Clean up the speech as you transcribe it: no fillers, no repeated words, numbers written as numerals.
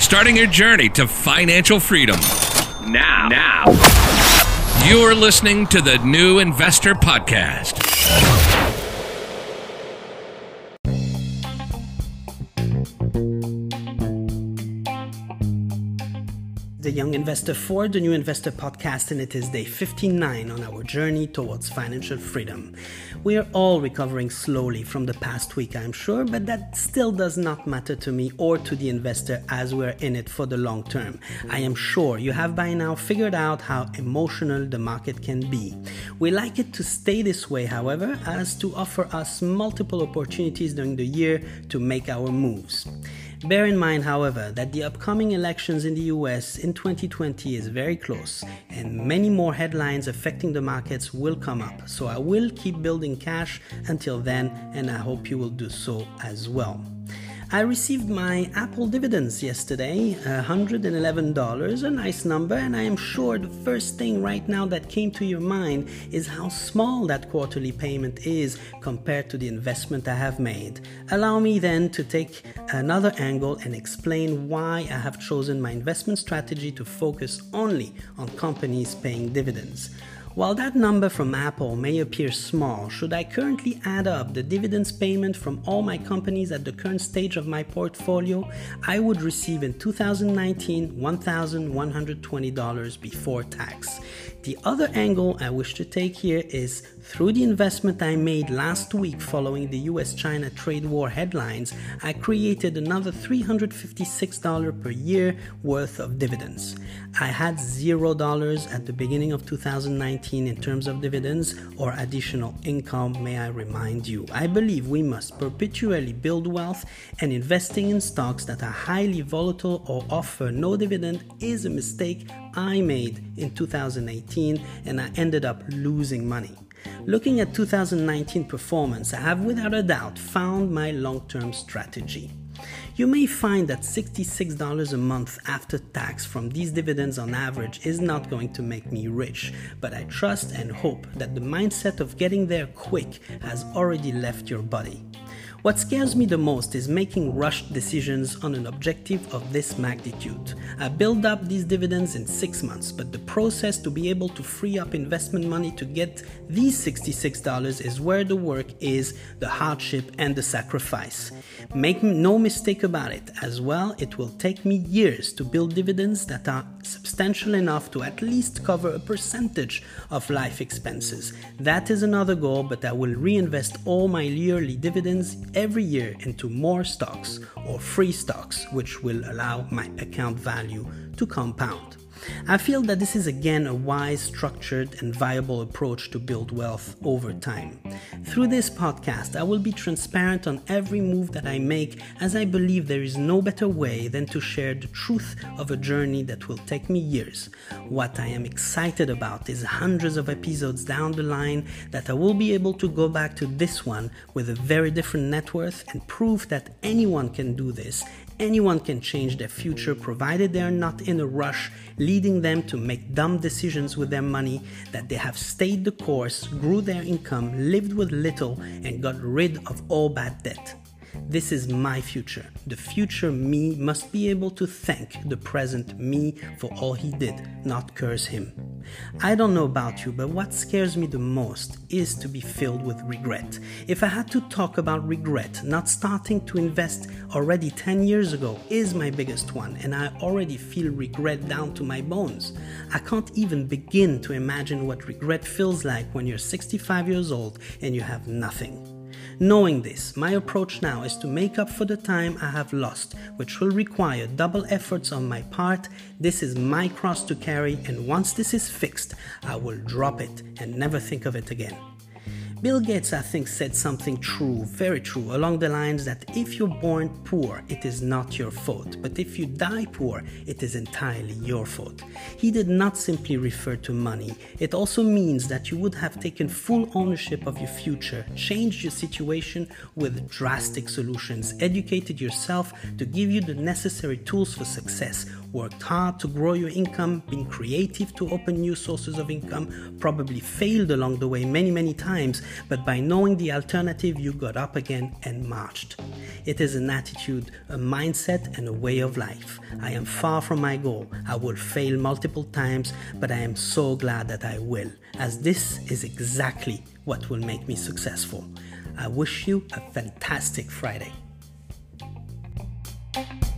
starting your journey to financial freedom. Now. You're listening to the New Investor Podcast. The Young Investor for the New Investor Podcast, and it is day 59 on our journey towards financial freedom. We are all recovering slowly from the past week, I'm sure, but that still does not matter to me or to the investor, as we're in it for the long term. I am sure you have by now figured out how emotional the market can be. We like it to stay this way, however, as to offer us multiple opportunities during the year to make our moves. Bear in mind, however, that the upcoming elections in the US in 2020 is very close, and many more headlines affecting the markets will come up. So I will keep building cash until then, and I hope you will do so as well. I received my Apple dividends yesterday, $111, a nice number, and I am sure the first thing right now that came to your mind is how small that quarterly payment is compared to the investment I have made. Allow me then to take another angle and explain why I have chosen my investment strategy to focus only on companies paying dividends. While that number from Apple may appear small, should I currently add up the dividends payment from all my companies at the current stage of my portfolio, I would receive in 2019 $1,120 before tax. The other angle I wish to take here is, through the investment I made last week following the US-China trade war headlines, I created another $356 per year worth of dividends. I had $0 at the beginning of 2019 in terms of dividends or additional income, may I remind you. I believe we must perpetually build wealth, and investing in stocks that are highly volatile or offer no dividend is a mistake I made in 2018, and I ended up losing money. Looking at 2019 performance, I have without a doubt found my long-term strategy. You may find that $66 a month after tax from these dividends on average is not going to make me rich, but I trust and hope that the mindset of getting there quick has already left your body. What scares me the most is making rushed decisions on an objective of this magnitude. I built up these dividends in 6 months, but the process to be able to free up investment money to get these $66 is where the work is, the hardship and the sacrifice. Make no mistake about it, as well, it will take me years to build dividends that are substantial enough to at least cover a percentage of life expenses. That is another goal, but I will reinvest all my yearly dividends every year into more stocks or free stocks, which will allow my account value to compound. I feel that this is again a wise, structured, and viable approach to build wealth over time. Through this podcast, I will be transparent on every move that I make, as I believe there is no better way than to share the truth of a journey that will take me years. What I am excited about is hundreds of episodes down the line that I will be able to go back to this one with a very different net worth and prove that anyone can do this. Anyone can change their future, provided they are not in a rush, leading them to make dumb decisions with their money, that they have stayed the course, grew their income, lived with little, and got rid of all bad debt. This is my future. The future me must be able to thank the present me for all he did, not curse him. I don't know about you, but what scares me the most is to be filled with regret. If I had to talk about regret, not starting to invest already 10 years ago is my biggest one, and I already feel regret down to my bones. I can't even begin to imagine what regret feels like when you're 65 years old and you have nothing. Knowing this, my approach now is to make up for the time I have lost, which will require double efforts on my part. This is my cross to carry, and once this is fixed, I will drop it and never think of it again. Bill Gates, I think, said something true, very true, along the lines that if you're born poor, it is not your fault, but if you die poor, it is entirely your fault. He did not simply refer to money. It also means that you would have taken full ownership of your future, changed your situation with drastic solutions, educated yourself to give you the necessary tools for success, worked hard to grow your income, been creative to open new sources of income, probably failed along the way many times, but by knowing the alternative, you got up again and marched. It is an attitude, a mindset, and a way of life. I am far from my goal. I will fail multiple times, but I am so glad that I will, as this is exactly what will make me successful. I wish you a fantastic Friday.